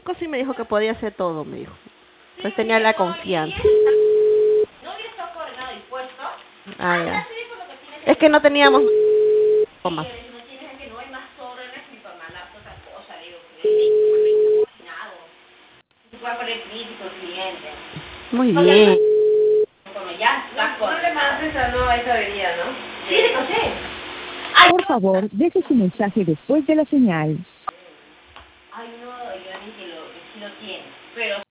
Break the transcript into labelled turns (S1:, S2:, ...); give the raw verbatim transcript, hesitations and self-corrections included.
S1: chico sí me dijo que podía hacer todo, me dijo. Pues tenía la confianza.
S2: No hubiera estado coordinado y puesto.
S1: Ah, ya. Es que no teníamos más.
S2: No tienes que no hay más órdenes ni para mandar otra cosa, digo, que coordinado. Se puede poner crítico el cliente.
S1: Muy bien.
S2: Como ya está con... No le mandes a no a esa avenida, ¿no? Sí, le conté.
S3: Por favor, deje su mensaje después de la señal.
S2: Ay, no, yo ni que lo, que sí lo tiene, pero